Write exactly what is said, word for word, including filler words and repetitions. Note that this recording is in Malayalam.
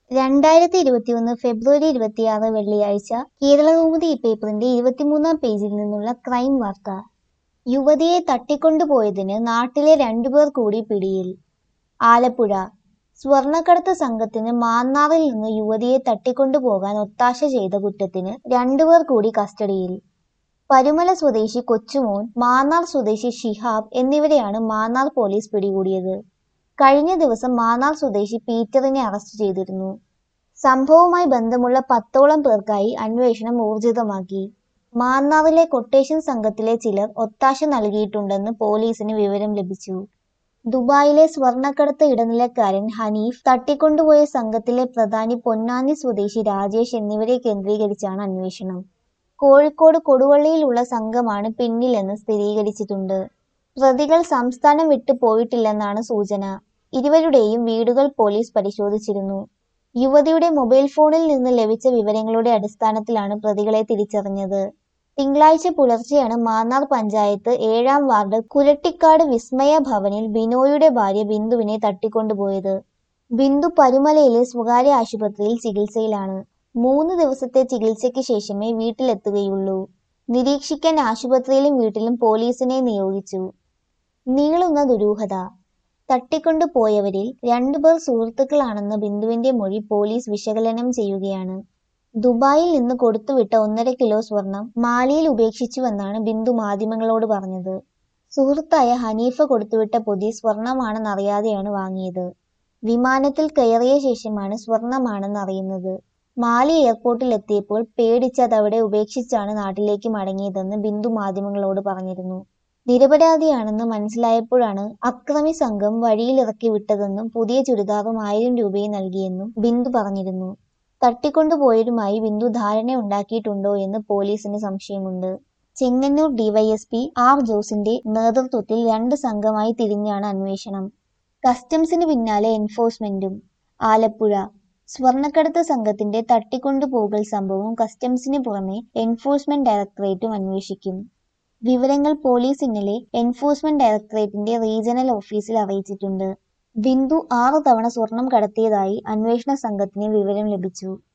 രണ്ടായിരത്തി ഇരുപത്തിയൊന്ന് ഫെബ്രുവരി ഇരുപത്തിയാറ് വെള്ളിയാഴ്ച കേരളകൗമുദി പേപ്പറിന്റെ ഇരുപത്തിമൂന്നാം പേജിൽ നിന്നുള്ള ക്രൈം വാർത്ത. യുവതിയെ തട്ടിക്കൊണ്ടുപോയതിന് നാട്ടിലെ രണ്ടുപേർ കൂടി പിടിയിൽ. ആലപ്പുഴ. സ്വർണ്ണക്കടത്ത് സംഘത്തിന് മാന്നാറിൽ നിന്ന് യുവതിയെ തട്ടിക്കൊണ്ടുപോകാൻ ഒത്താശ ചെയ്ത കുറ്റത്തിന് രണ്ടുപേർ കൂടി കസ്റ്റഡിയിൽ. പരുമല സ്വദേശി കൊച്ചുമോൻ, മാന്നാർ സ്വദേശി ഷിഹാബ് എന്നിവരെയാണ് മാന്നാർ പോലീസ് പിടികൂടിയത്. കഴിഞ്ഞ ദിവസം മാന്നാർ സ്വദേശി പീറ്ററിനെ അറസ്റ്റ് ചെയ്തിരുന്നു. സംഭവവുമായി ബന്ധമുള്ള പത്തോളം പേർക്കായി അന്വേഷണം ഊർജിതമാക്കി. മാന്നാറിലെ കൊട്ടേഷൻ സംഘത്തിലെ ചിലർ ഒത്താശ നൽകിയിട്ടുണ്ടെന്ന് പോലീസിന് വിവരം ലഭിച്ചു. ദുബായിലെ സ്വർണ്ണക്കടത്ത് ഇടനിലക്കാരൻ ഹനീഫ്, തട്ടിക്കൊണ്ടുപോയ സംഘത്തിലെ പ്രധാനി പൊന്നാനി സ്വദേശി രാജേഷ് എന്നിവരെ കേന്ദ്രീകരിച്ചാണ് അന്വേഷണം. കോഴിക്കോട് കൊടുവള്ളിയിലുള്ള സംഘമാണ് പിന്നിലെന്ന് സ്ഥിരീകരിച്ചിട്ടുണ്ട്. പ്രതികൾ സംസ്ഥാനം വിട്ടു പോയിട്ടില്ലെന്നാണ് സൂചന. ഇരുവരുടെയും വീടുകൾ പോലീസ് പരിശോധിച്ചിരുന്നു. യുവതിയുടെ മൊബൈൽ ഫോണിൽ നിന്ന് ലഭിച്ച വിവരങ്ങളുടെ അടിസ്ഥാനത്തിലാണ് പ്രതികളെ തിരിച്ചറിഞ്ഞത്. തിങ്കളാഴ്ച പുലർച്ചെയാണ് മാന്നാർ പഞ്ചായത്ത് ഏഴാം വാർഡ് കുരട്ടിക്കാട് വിസ്മയ ഭവനിൽ ബിനോയുടെ ഭാര്യ ബിന്ദുവിനെ തട്ടിക്കൊണ്ടുപോയത്. ബിന്ദു പരുമലയിലെ സ്വകാര്യ ആശുപത്രിയിൽ ചികിത്സയിലാണ്. മൂന്ന് ദിവസത്തെ ചികിത്സയ്ക്ക് ശേഷമേ വീട്ടിലെത്തുകയുള്ളൂ. നിരീക്ഷിക്കാൻ ആശുപത്രിയിലും വീട്ടിലും പോലീസിനെ നിയോഗിച്ചു. നീളുന്ന ദുരൂഹത. തട്ടിക്കൊണ്ടുപോയവരിൽ രണ്ടുപേർ സുഹൃത്തുക്കളാണെന്ന ബിന്ദുവിന്റെ മൊഴി പോലീസ് വിശകലനം ചെയ്യുകയാണ്. ദുബായിൽ നിന്ന് കൊടുത്തുവിട്ട ഒന്നര കിലോ സ്വർണം മാലിയിൽ ഉപേക്ഷിച്ചുവെന്നാണ് ബിന്ദു മാധ്യമങ്ങളോട് പറഞ്ഞത്. സുഹൃത്തായ ഹനീഫ കൊടുത്തുവിട്ട പൊതി സ്വർണമാണെന്നറിയാതെയാണ് വാങ്ങിയത്. വിമാനത്തിൽ കയറിയ ശേഷമാണ് സ്വർണമാണെന്ന് അറിയുന്നത്. മാലി എയർപോർട്ടിൽ എത്തിയപ്പോൾ പേടിച്ച് അതവിടെ ഉപേക്ഷിച്ചാണ് നാട്ടിലേക്ക് മടങ്ങിയതെന്ന് ബിന്ദു മാധ്യമങ്ങളോട് പറഞ്ഞിരുന്നു. നിരപരാധിയാണെന്ന് മനസ്സിലായപ്പോഴാണ് അക്രമി സംഘം വഴിയിലിറക്കി വിട്ടതെന്നും പുതിയ ചുരിദാറും ആയിരം രൂപയും നൽകിയെന്നും ബിന്ദു പറഞ്ഞിരുന്നു. തട്ടിക്കൊണ്ടുപോയവരുമായി ബിന്ദു ധാരണയുണ്ടാക്കിയിട്ടുണ്ടോ എന്ന് പോലീസിന് സംശയമുണ്ട്. ചെങ്ങന്നൂർ ഡിവൈഎസ്പി ആർ ജോസിന്റെ നേതൃത്വത്തിൽ രണ്ട് സംഘമായി തിരിഞ്ഞാണ് അന്വേഷണം. കസ്റ്റംസിന് പിന്നാലെ എൻഫോഴ്സ്മെന്റും. ആലപ്പുഴ. സ്വർണ്ണക്കടത്ത് സംഘത്തിന്റെ തട്ടിക്കൊണ്ടുപോകൽ സംഭവം കസ്റ്റംസിന് പുറമെ എൻഫോഴ്സ്മെന്റ് ഡയറക്ടറേറ്റും അന്വേഷിക്കും. വിവരങ്ങൾ പോലീസ് ഇന്നലെ എൻഫോഴ്സ്മെന്റ് ഡയറക്ടറേറ്റിന്റെ റീജിയണൽ ഓഫീസിൽ അറിയിച്ചിട്ടുണ്ട്. ബിന്ദു ആറ് തവണ സ്വർണം കടത്തിയതായി അന്വേഷണ സംഘത്തിന് വിവരം ലഭിച്ചു.